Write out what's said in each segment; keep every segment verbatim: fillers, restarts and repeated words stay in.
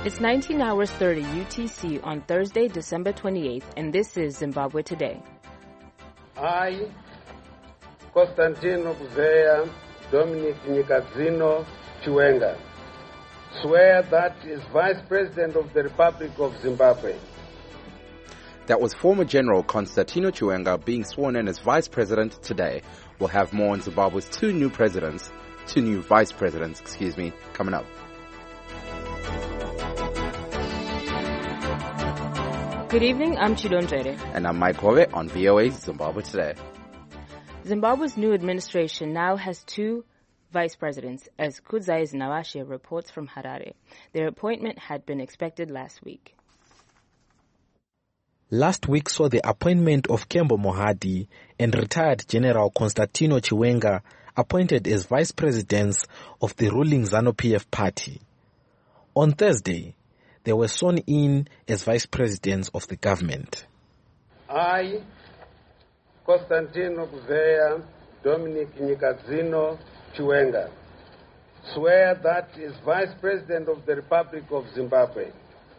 It's nineteen hours thirty U T C on Thursday, December twenty-eighth, and this is Zimbabwe Today. I, Constantino Gouveia Dominic Nyikadzino Chiwenga, swear that as Vice President of the Republic of Zimbabwe. That was former General Constantino Chiwenga being sworn in as Vice President today. We'll have more on Zimbabwe's two new presidents, two new Vice Presidents, excuse me, coming up. Good evening, I'm Chidonjere. And I'm Mike Hove on V O A Zimbabwe Today. Zimbabwe's new administration now has two vice presidents, as Kudzai Nawashe reports from Harare. Their appointment had been expected last week. Last week saw the appointment of Kembo Mohadi and retired General Constantino Chiwenga appointed as vice presidents of the ruling ZANU-P F party. On Thursday, they were sworn in as vice presidents of the government. I, Constantino Gouveia Dominic Nyikadzino Chiwenga, swear that as Vice President of the Republic of Zimbabwe,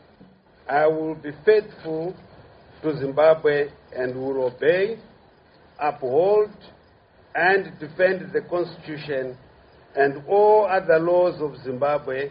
I will be faithful to Zimbabwe and will obey, uphold, and defend the Constitution and all other laws of Zimbabwe.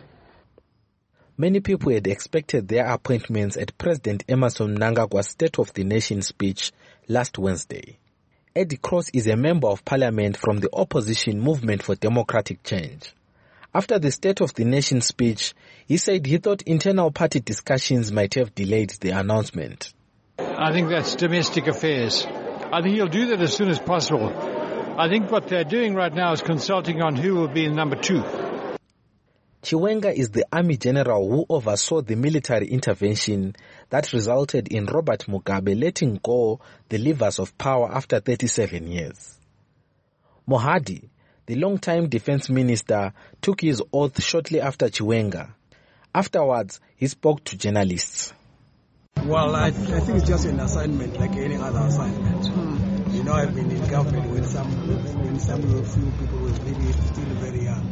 Many people had expected their appointments at President Emmerson Mnangagwa's State of the Nation speech last Wednesday. Eddie Cross is a member of parliament from the opposition Movement for Democratic Change. After the State of the Nation speech, he said he thought internal party discussions might have delayed the announcement. I think that's domestic affairs. I think he'll do that as soon as possible. I think what they're doing right now is consulting on who will be in number two. Chiwenga is the army general who oversaw the military intervention that resulted in Robert Mugabe letting go the levers of power after thirty-seven years. Mohadi, the long-time defense minister, took his oath shortly after Chiwenga. Afterwards, he spoke to journalists. Well, I, I think it's just an assignment like any other assignment. Mm. You know, I've been in government when some when some few people were maybe still very young.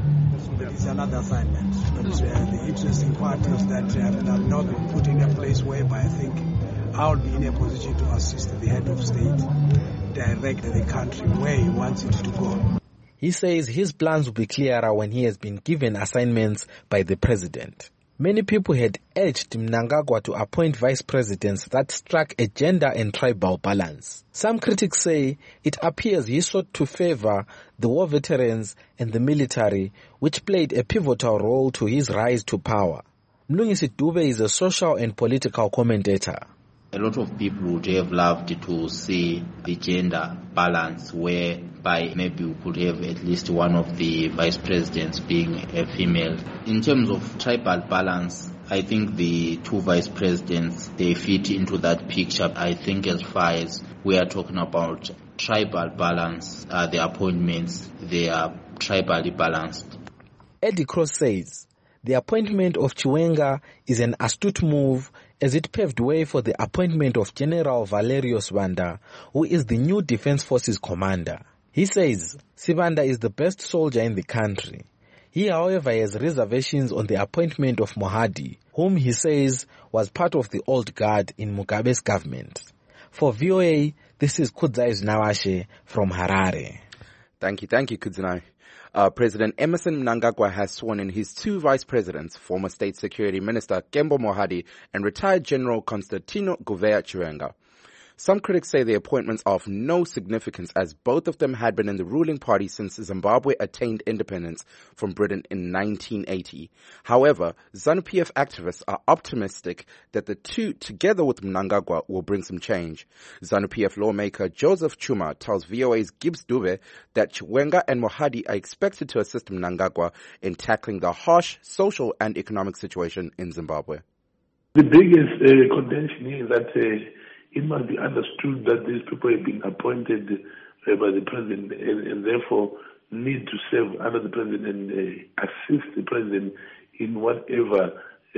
But it's another assignment. But uh, the interesting part is that uh, I've now been put in a place whereby I think I'll be in a position to assist the head of state, direct the country where he wants it to go. He says his plans will be clearer when he has been given assignments by the president. Many people had urged Mnangagwa to appoint vice presidents that struck a gender and tribal balance. Some critics say it appears he sought to favor the war veterans and the military, which played a pivotal role to his rise to power. Mlungisi Dube is a social and political commentator. A lot of people would have loved to see the gender balance whereby maybe we could have at least one of the vice presidents being a female. In terms of tribal balance, I think the two vice presidents, they fit into that picture. I think as far as we are talking about tribal balance, uh, the appointments, they are tribally balanced. Eddie Cross says the appointment of Chiwenga is an astute move as it paved way for the appointment of General Valerio Sibanda, who is the new Defense Forces commander. He says Sibanda is the best soldier in the country. He, however, has reservations on the appointment of Mohadi, whom he says was part of the old guard in Mugabe's government. For V O A, this is Kudzai Nawashe from Harare. Thank you, thank you, Kudzai. Uh, President Emmerson Mnangagwa has sworn in his two vice presidents, former State Security Minister Kembo Mohadi and retired General Constantino Gouveia Chiwenga. Some critics say the appointments are of no significance as both of them had been in the ruling party since Zimbabwe attained independence from Britain in nineteen eighty. However, ZANU-P F activists are optimistic that the two, together with Mnangagwa, will bring some change. ZANU-P F lawmaker Joseph Chuma tells V O A's Gibbs Dube that Chiwenga and Mohadi are expected to assist Mnangagwa in tackling the harsh social and economic situation in Zimbabwe. The biggest uh, contention is that uh, it must be understood that these people have been appointed uh, by the president and, and therefore need to serve under the president and uh, assist the president in whatever uh,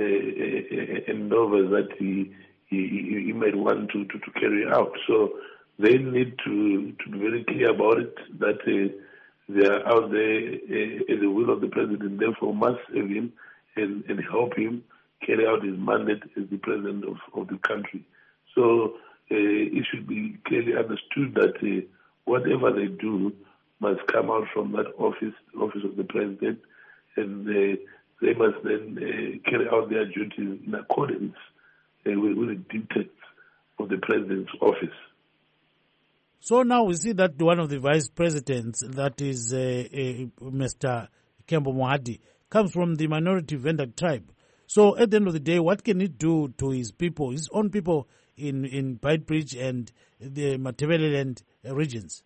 uh, endeavors that he, he, he might want to, to, to carry out. So they need to, to be very clear about it, that uh, they are out there uh, at the will of the president, therefore must serve him and, and help him carry out his mandate as the president of, of the country. So uh, it should be clearly understood that uh, whatever they do must come out from that office, office of the president, and uh, they must then uh, carry out their duties in accordance uh, with, with the dictates of the president's office. So now we see that one of the vice presidents, that is uh, uh, Mister Kembo Mohadi, comes from the minority Venda tribe. So at the end of the day, what can he do to his people, his own people in, in Beitbridge and the Matabeleland regions?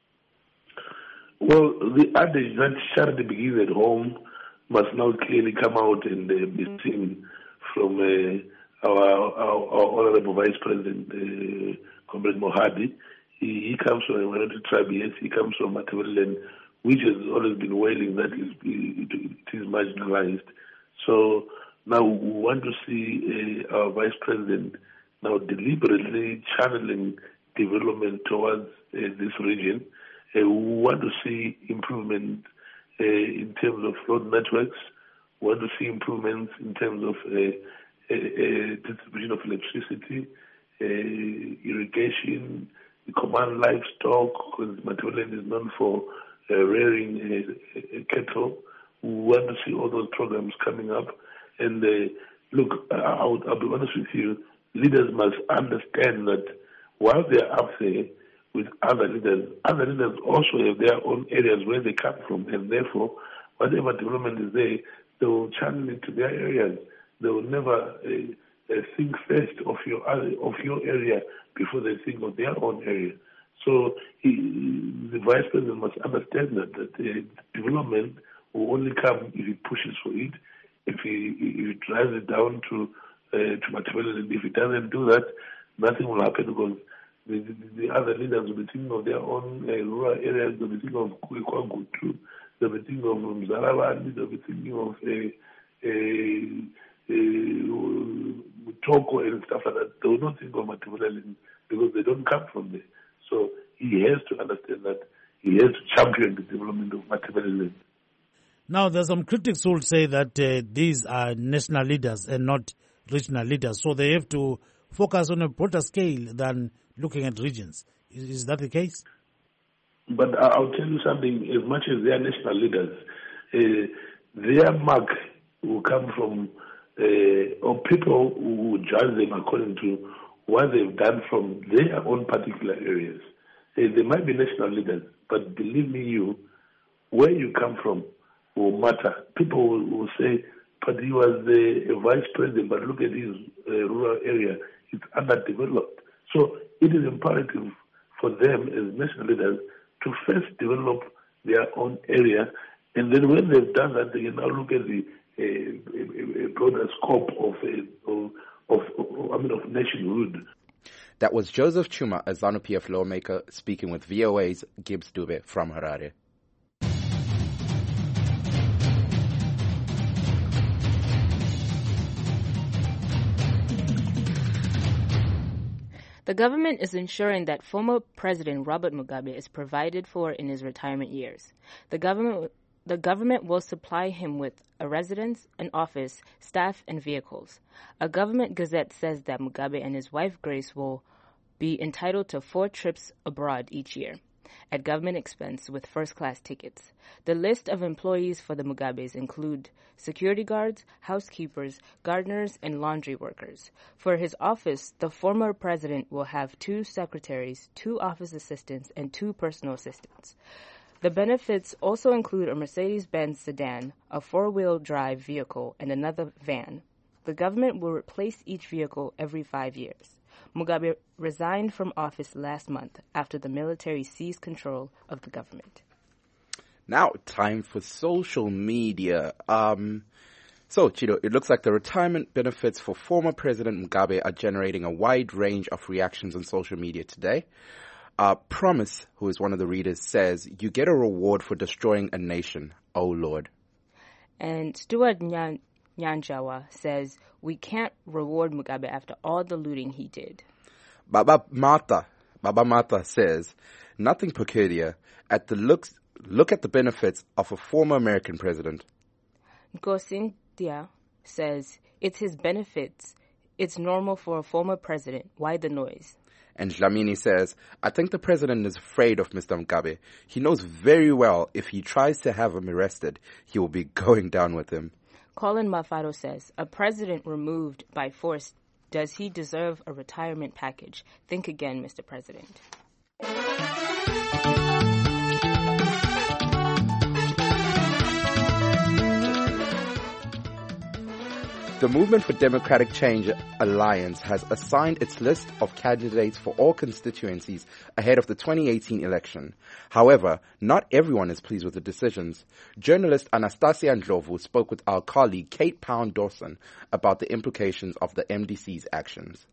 Well, the adage that charity begins at home must now clearly come out and uh, be seen from uh, our, our, our honorable vice president, uh, Comrade Mohadi. He, he comes from a minority tribe, yes, he comes from Matabeleland, which has always been wailing that it, it, it is marginalized. So now we want to see uh, our vice president now deliberately channeling development towards uh, this region. Uh, we want to see improvement uh, in terms of road networks. We want to see improvements in terms of uh, uh, uh, distribution of electricity, uh, irrigation, the command livestock, because Matabeleland is known for uh, rearing uh, uh, cattle. We want to see all those programs coming up. And uh, look, I'll, I'll be honest with you, leaders must understand that while they're up there with other leaders, other leaders also have their own areas where they come from, and therefore, whatever development is there, they will channel it to their areas. They will never uh, uh, think first of your of your area before they think of their own area. So he, the vice president must understand that, that uh, development will only come if he pushes for it, if he, if he drives it down to uh, to Matabeleland. If he doesn't do that, nothing will happen, because the, the, the other leaders will be thinking of their own uh, rural areas. They'll be thinking of Kwangutu, they'll be thinking of Mzalabani, they'll be thinking of uh, uh, uh, Toko and stuff like that. They will not think of Matabeleland because they don't come from there. So he has to understand that he has to champion the development of Matabeleland. Now, there's some critics who will say that uh, these are national leaders and not regional leaders, so they have to focus on a broader scale than looking at regions. Is, is that the case? But I'll tell you something, as much as they are national leaders, uh, their mark will come from, uh, or people who judge them according to what they've done from their own particular areas. Uh, they might be national leaders, but believe me, you, where you come from will matter. People will, will say, but he was the a vice president, but look at his uh, rural area, it's underdeveloped. So it is imperative for them as national leaders to first develop their own area, and then when they've done that, they can now look at the uh, a broader scope of, uh, of, of, I mean, of nationhood. That was Joseph Chuma, a ZANU P F lawmaker, speaking with V O A's Gibbs Dube from Harare. The government is ensuring that former President Robert Mugabe is provided for in his retirement years. The government, the government will supply him with a residence, an office, staff, and vehicles. A government gazette says that Mugabe and his wife Grace will be entitled to four trips abroad each year, at government expense with first-class tickets. The list of employees for the Mugabes include security guards, housekeepers, gardeners, and laundry workers. For his office, the former president will have two secretaries, two office assistants, and two personal assistants. The benefits also include a Mercedes-Benz sedan, a four-wheel drive vehicle, and another van. The government will replace each vehicle every five years. Mugabe resigned from office last month after the military seized control of the government. Now, time for social media. Um, so, Chido, it looks like the retirement benefits for former President Mugabe are generating a wide range of reactions on social media today. Uh, Promise, who is one of the readers, says, "You get a reward for destroying a nation, oh Lord." And Stuart Nyan- Nyanjawa says, "We can't reward Mugabe after all the looting he did." Baba Mata, Baba Mata says, "Nothing peculiar. At the looks, look at the benefits of a former American president." Nkosintia says it's his benefits. It's normal for a former president. Why the noise? And Dlamini says, I think the president is afraid of Mister Mugabe. He knows very well if he tries to have him arrested, he will be going down with him. Colin Mafado says, a president removed by force, does he deserve a retirement package? Think again, Mister President. The Movement for Democratic Change Alliance has assigned its list of candidates for all constituencies ahead of the twenty eighteen election. However, not everyone is pleased with the decisions. Journalist Anastasia Ndlovu spoke with our colleague Kate Pound-Dawson about the implications of the M D C's actions.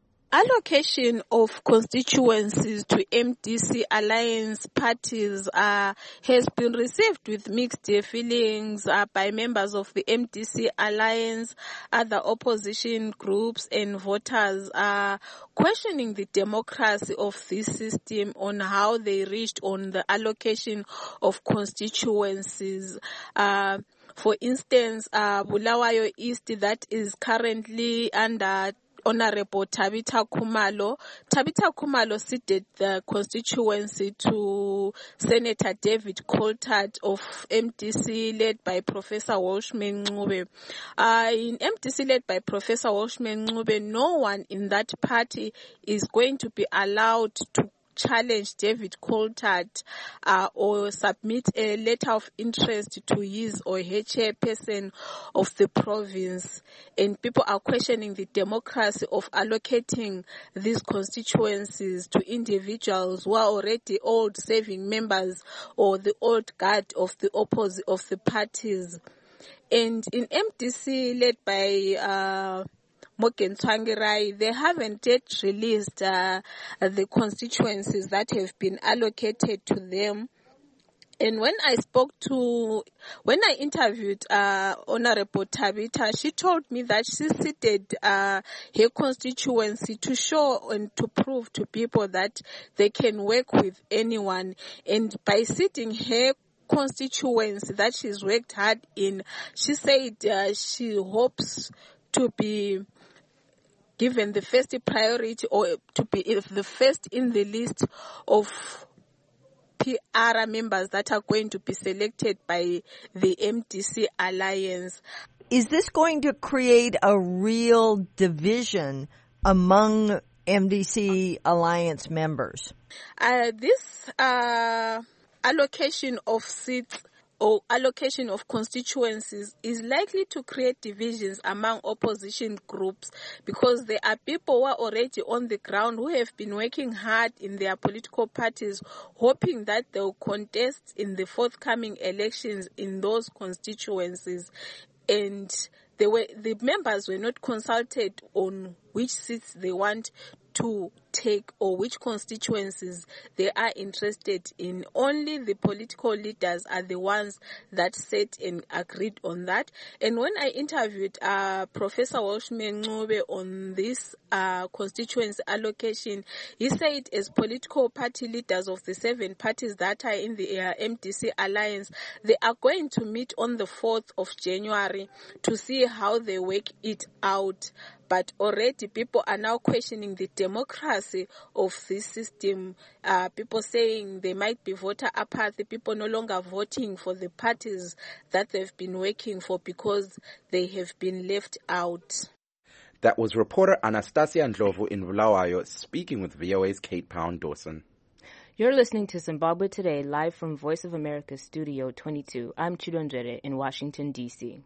Allocation of constituencies to M D C alliance parties uh, has been received with mixed feelings uh, by members of the M D C alliance, other opposition groups and voters uh, questioning the democracy of this system on how they reached on the allocation of constituencies. Uh, for instance, uh, Bulawayo East, that is currently under Honorable Tabitha Khumalo. Tabitha Khumalo ceded the constituency to Senator David Coulthard of M D C, led by Professor Walshman Ncube. Uh, in M D C, led by Professor Walshman Ncube, no one in that party is going to be allowed to challenge David Coulthard uh, or submit a letter of interest to his or her chairperson of the province. And people are questioning the democracy of allocating these constituencies to individuals who are already old serving members or the old guard of the opposite of the parties. And in M D C, led by uh, Morgan Tsvangirai, they haven't yet released uh, the constituencies that have been allocated to them. And when I spoke to, when I interviewed uh, Honorable Tabitha, she told me that she ceded uh, her constituency to show and to prove to people that they can work with anyone. And by ceding her constituency that she's worked hard in, she said uh, she hopes to be given the first priority or to be the first in the list of P R members that are going to be selected by the M D C Alliance. Is this going to create a real division among M D C Alliance members? Uh, this uh, allocation of seats or allocation of constituencies is likely to create divisions among opposition groups, because there are people who are already on the ground who have been working hard in their political parties, hoping that they will contest in the forthcoming elections in those constituencies. And they were, the members were not consulted on which seats they want to take or which constituencies they are interested in. Only the political leaders are the ones that sat and agreed on that. And when I interviewed uh, Professor Walshman Ncube on this uh, constituency allocation, he said as political party leaders of the seven parties that are in the uh, M D C Alliance, they are going to meet on the fourth of January to see how they work it out. But already people are now questioning the democracy of this system. Uh, people saying they might be voter apathy, people no longer voting for the parties that they've been working for because they have been left out. That was reporter Anastasia Ndlovu in Bulawayo speaking with V O A's Kate Pound-Dawson. You're listening to Zimbabwe Today, live from Voice of America Studio twenty-two. I'm Chidondere in Washington, D C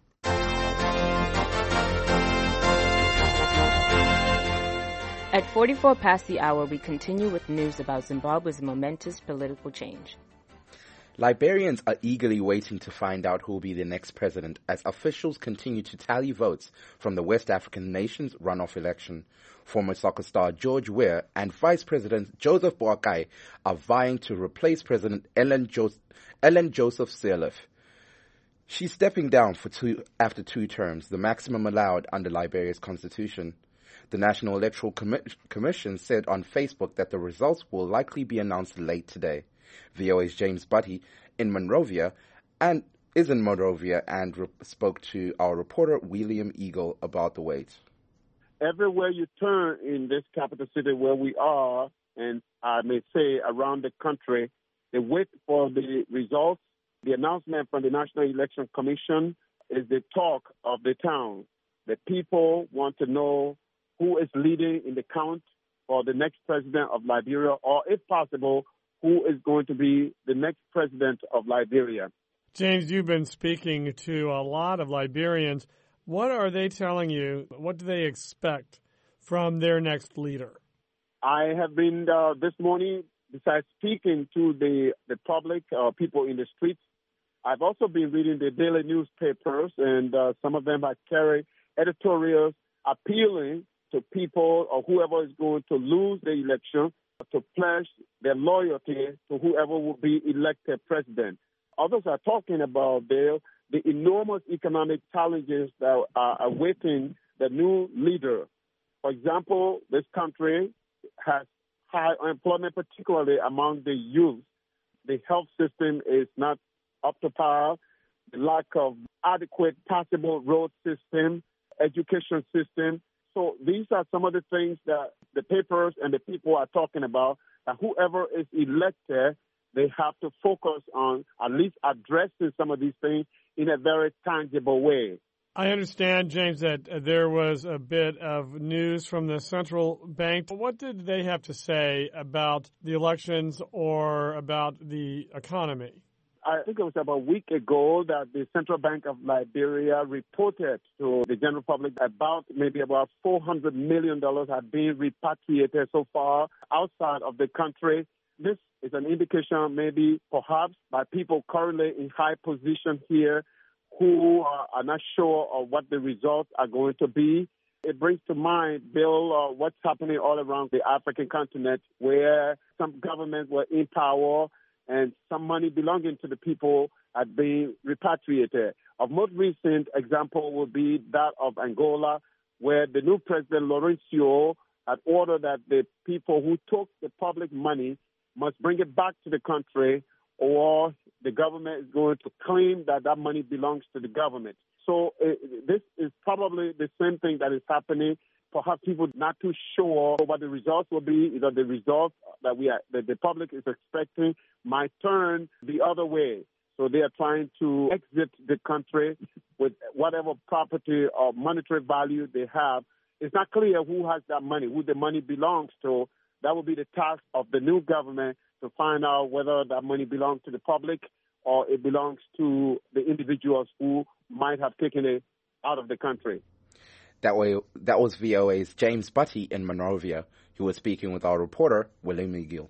At forty-four past the hour, we continue with news about Zimbabwe's momentous political change. Liberians are eagerly waiting to find out who will be the next president as officials continue to tally votes from the West African nation's runoff election. Former soccer star George Weah and Vice President Joseph Boakai are vying to replace President Ellen, jo- Ellen Joseph Sirleaf. She's stepping down for two, after two terms, the maximum allowed under Liberia's constitution. The National Electoral Commi- Commission said on Facebook that the results will likely be announced late today. V O A's James Butty in Monrovia and is in Monrovia and re- spoke to our reporter William Eagle about the wait. Everywhere you turn in this capital city where we are, and I may say around the country, the wait for the results, the announcement from the National Election Commission is the talk of the town. The people want to know who is leading in the count for the next president of Liberia, or if possible, who is going to be the next president of Liberia. James, you've been speaking to a lot of Liberians. What are they telling you? What do they expect from their next leader? I have been uh, this morning, besides speaking to the, the public, uh, people in the streets, I've also been reading the daily newspapers, and uh, some of them have carried editorials appealing to people or whoever is going to lose the election to pledge their loyalty to whoever will be elected president. Others are talking about the, the enormous economic challenges that are awaiting the new leader. For example, this country has high unemployment, particularly among the youth. The health system is not up to par. The lack of adequate passable road system, education system. So these are some of the things that the papers and the people are talking about, that whoever is elected, they have to focus on at least addressing some of these things in a very tangible way. I understand, James, that there was a bit of news from the central bank. What did they have to say about the elections or about the economy? I think it was about a week ago that the Central Bank of Liberia reported to the general public about maybe about four hundred million dollars have been repatriated so far outside of the country. This is an indication maybe perhaps by people currently in high position here who are, are not sure of what the results are going to be. It brings to mind, Bill, uh, what's happening all around the African continent where some governments were in power and some money belonging to the people had been repatriated. A most recent example would be that of Angola, where the new president, Lourenço, had ordered that the people who took the public money must bring it back to the country, or the government is going to claim that that money belongs to the government. So uh, this is probably the same thing that is happening. Perhaps people not too sure what the results will be. Either the results that we are, that the public is expecting might turn the other way. So they are trying to exit the country with whatever property or monetary value they have. It's not clear who has that money, who the money belongs to. That will be the task of the new government to find out whether that money belongs to the public or it belongs to the individuals who might have taken it out of the country. That way, that was V O A's James Butty in Monrovia, who was speaking with our reporter, William McGill.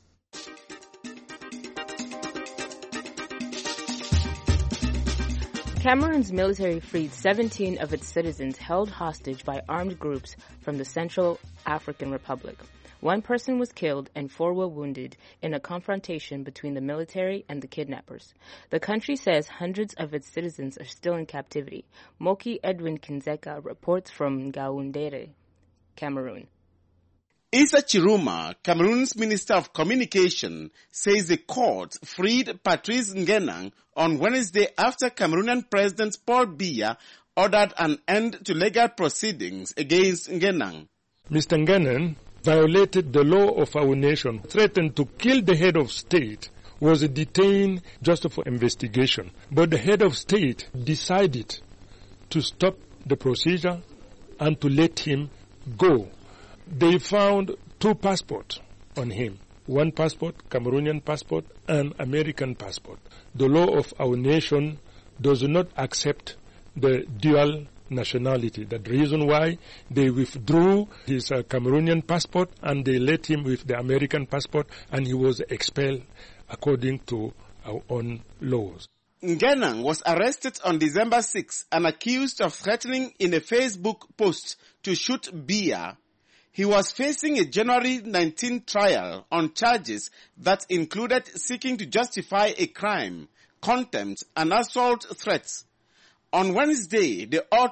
Cameroon's military freed seventeen of its citizens held hostage by armed groups from the Central African Republic. One person was killed and four were wounded in a confrontation between the military and the kidnappers. The country says hundreds of its citizens are still in captivity. Moki Edwin Kinzeka reports from Ngaoundere, Cameroon. Issa Chiruma, Cameroon's Minister of Communication, says the court freed Patrice Ngenang on Wednesday after Cameroonian President Paul Biya ordered an end to legal proceedings against Ngenang. Mister Ngenang violated the law of our nation, threatened to kill the head of state, was detained just for investigation. But the head of state decided to stop the procedure and to let him go. They found two passports on him. One passport, Cameroonian passport, and American passport. The law of our nation does not accept the dual nationality. That's the reason why they withdrew his uh, Cameroonian passport and they let him with the American passport, and he was expelled according to our own laws. Ngenang was arrested on December sixth and accused of threatening in a Facebook post to shoot Biya. He was facing a January nineteenth trial on charges that included seeking to justify a crime, contempt, and assault threats. On Wednesday, the author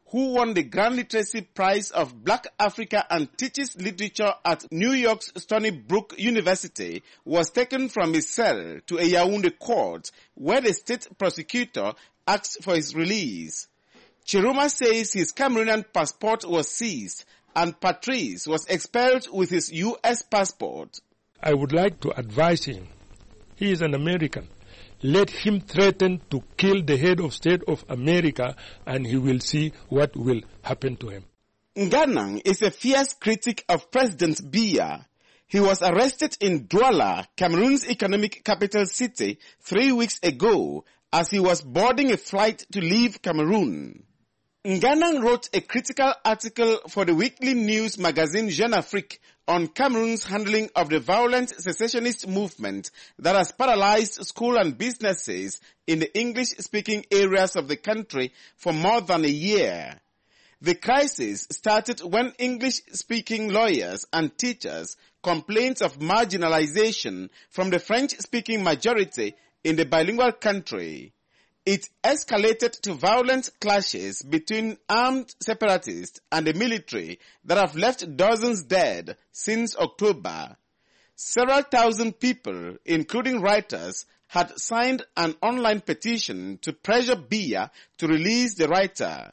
who won the Grand Literacy Prize of Black Africa and teaches literature at New York's Stony Brook University, was taken from his cell to a Yaoundé court where the state prosecutor asked for his release. Chiruma says his Cameroonian passport was seized and Patrice was expelled with his U S passport. I would like to advise him. He is an American. Let him threaten to kill the head of state of America and he will see what will happen to him. Nganang is a fierce critic of President Biya. He was arrested in Douala, Cameroon's economic capital city, three weeks ago as he was boarding a flight to leave Cameroon. Nganang wrote a critical article for the weekly news magazine Jeune Afrique on Cameroon's handling of the violent secessionist movement that has paralyzed school and businesses in the English-speaking areas of the country for more than a year. The crisis started when English-speaking lawyers and teachers complained of marginalization from the French-speaking majority in the bilingual country. It escalated to violent clashes between armed separatists and the military that have left dozens dead since October. Several thousand people, including writers, had signed an online petition to pressure Biya to release the writer.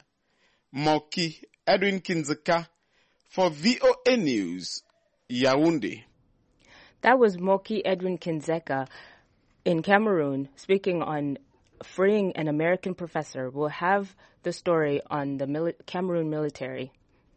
Moki Edwin Kinzeka for V O A News, Yaoundé. That was Moki Edwin Kinzeka in Cameroon speaking on freeing an American professor. We'll have the story on the mili- Cameroon military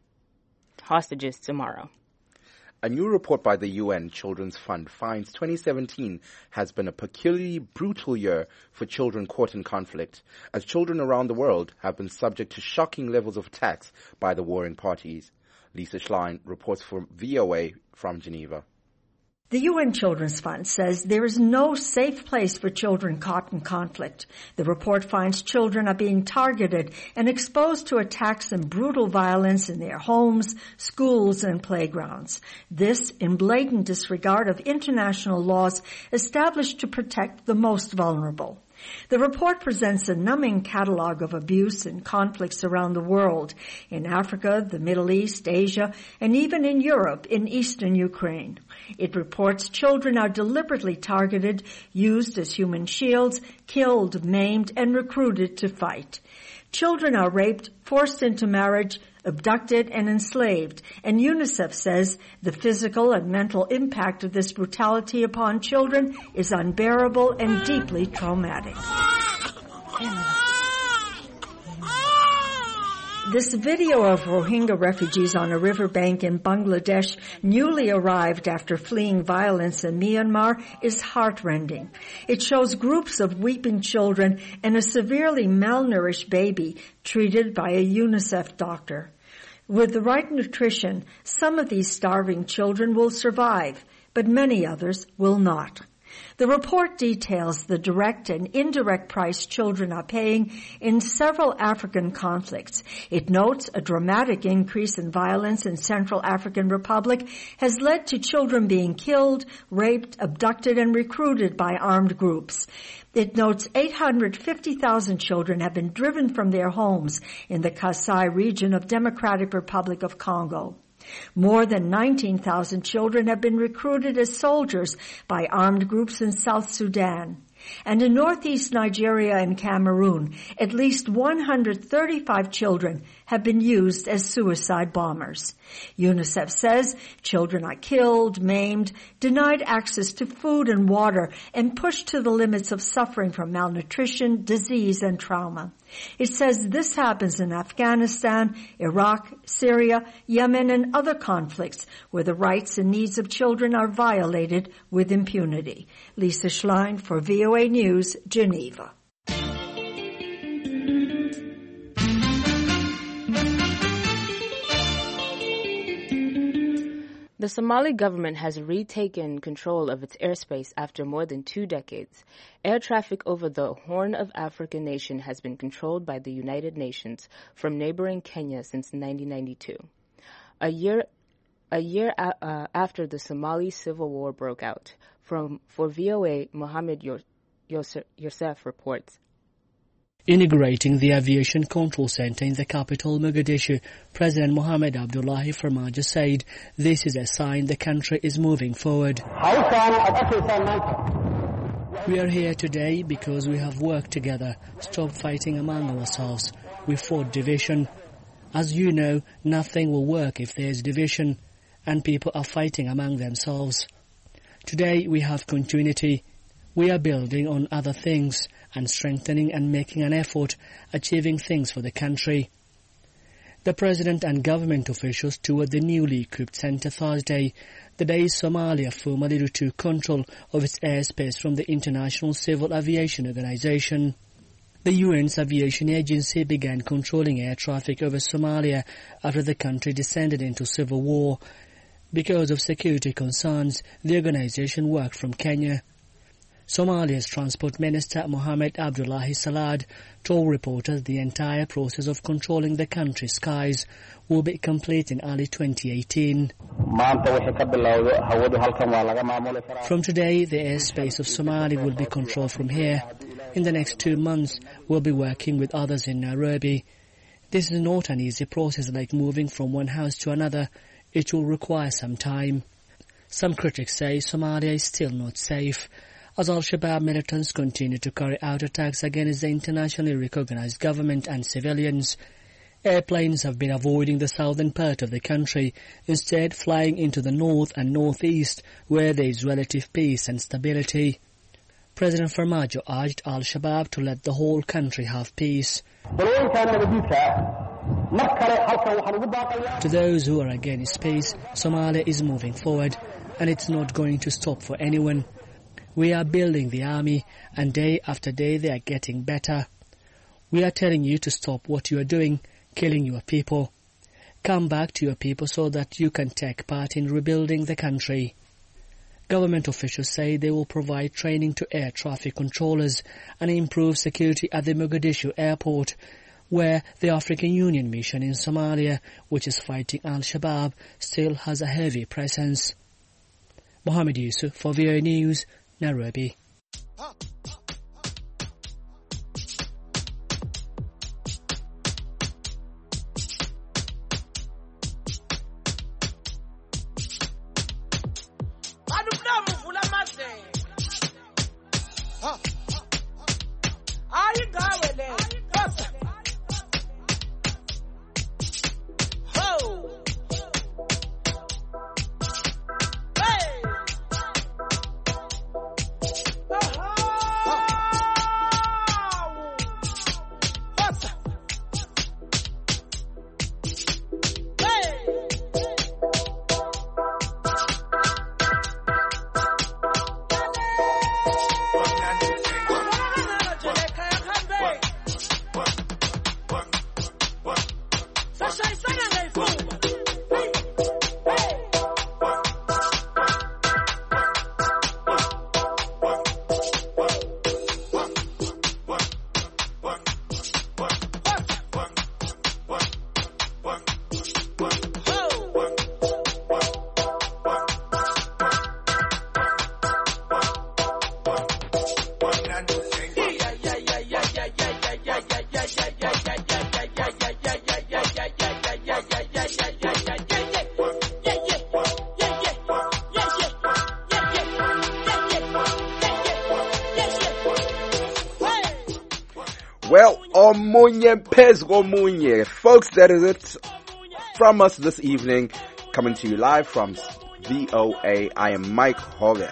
hostages tomorrow. A new report by the U N Children's Fund finds twenty seventeen has been a peculiarly brutal year for children caught in conflict, as children around the world have been subject to shocking levels of attacks by the warring parties. Lisa Schlein reports for V O A from Geneva. The U N Children's Fund says there is no safe place for children caught in conflict. The report finds children are being targeted and exposed to attacks and brutal violence in their homes, schools, and playgrounds. This in blatant disregard of international laws established to protect the most vulnerable. The report presents a numbing catalog of abuse and conflicts around the world, in Africa, the Middle East, Asia, and even in Europe, in eastern Ukraine. It reports children are deliberately targeted, used as human shields, killed, maimed, and recruited to fight. Children are raped, forced into marriage, abducted, and enslaved, and UNICEF says the physical and mental impact of this brutality upon children is unbearable and deeply traumatic. This video of Rohingya refugees on a riverbank in Bangladesh, newly arrived after fleeing violence in Myanmar, is heartrending. It shows groups of weeping children and a severely malnourished baby treated by a UNICEF doctor. With the right nutrition, some of these starving children will survive, but many others will not. The report details the direct and indirect price children are paying in several African conflicts. It notes a dramatic increase in violence in Central African Republic has led to children being killed, raped, abducted, and recruited by armed groups. It notes eight hundred fifty thousand children have been driven from their homes in the Kasai region of Democratic Republic of Congo. More than nineteen thousand children have been recruited as soldiers by armed groups in South Sudan. And in northeast Nigeria and Cameroon, at least one hundred thirty-five children have been used as suicide bombers. UNICEF says children are killed, maimed, denied access to food and water, and pushed to the limits of suffering from malnutrition, disease, and trauma. It says this happens in Afghanistan, Iraq, Syria, Yemen, and other conflicts where the rights and needs of children are violated with impunity. Lisa Schlein for V O A News, Geneva. The Somali government has retaken control of its airspace after more than two decades. Air traffic over the Horn of Africa nation has been controlled by the United Nations from neighboring Kenya since nineteen ninety-two. A year, a year a, uh, after the Somali civil war broke out. From for V O A, Mohammed Yosef reports. Inaugurating the Aviation Control Center in the capital, Mogadishu, President Mohamed Abdullahi Farmajo said this is a sign the country is moving forward. We are here today because we have worked together, stopped fighting among ourselves. We fought division. As you know, nothing will work if there is division, and people are fighting among themselves. Today we have continuity. We are building on other things and strengthening and making an effort, achieving things for the country. The President and government officials toured the newly equipped centre Thursday, the day Somalia formally retook control of its airspace from the International Civil Aviation Organization. The U N's aviation agency began controlling air traffic over Somalia after the country descended into civil war. Because of security concerns, the organization worked from Kenya. Somalia's Transport Minister Mohamed Abdullahi Salad told reporters the entire process of controlling the country's skies will be complete in early twenty eighteen. From today, the airspace of Somalia will be controlled from here. In the next two months, we'll be working with others in Nairobi. This is not an easy process like moving from one house to another. It will require some time. Some critics say Somalia is still not safe, as Al-Shabaab militants continue to carry out attacks against the internationally recognized government and civilians. Airplanes have been avoiding the southern part of the country, instead flying into the north and northeast, where there is relative peace and stability. President Farmajo urged Al-Shabaab to let the whole country have peace. To those who are against peace, Somalia is moving forward, and it's not going to stop for anyone. We are building the army, and day after day they are getting better. We are telling you to stop what you are doing, killing your people. Come back to your people so that you can take part in rebuilding the country. Government officials say they will provide training to air traffic controllers and improve security at the Mogadishu airport, where the African Union mission in Somalia, which is fighting Al-Shabaab, still has a heavy presence. Mohammed Yusuf for V O A News, Nairobi. Well, Omunye Pezgo Munye. Folks, that is it from us this evening. Coming to you live from V O A. I am Mike Hove.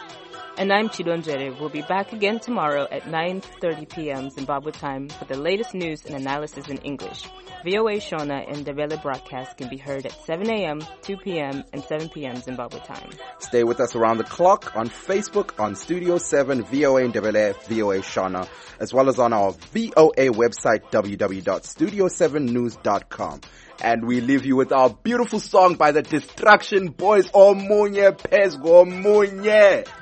And I'm Chidon Jere. We'll be back again tomorrow at nine thirty p.m. Zimbabwe time for the latest news and analysis in English. V O A Shona and Ndebele broadcast can be heard at seven a.m., two p.m., and seven p.m. Zimbabwe time. Stay with us around the clock on Facebook, on Studio seven, V O A Ndebele, V O A Shona, as well as on our V O A website, w w w dot studio seven news dot com. And we leave you with our beautiful song by the Distraction Boys, Omunye Pezgo Munye.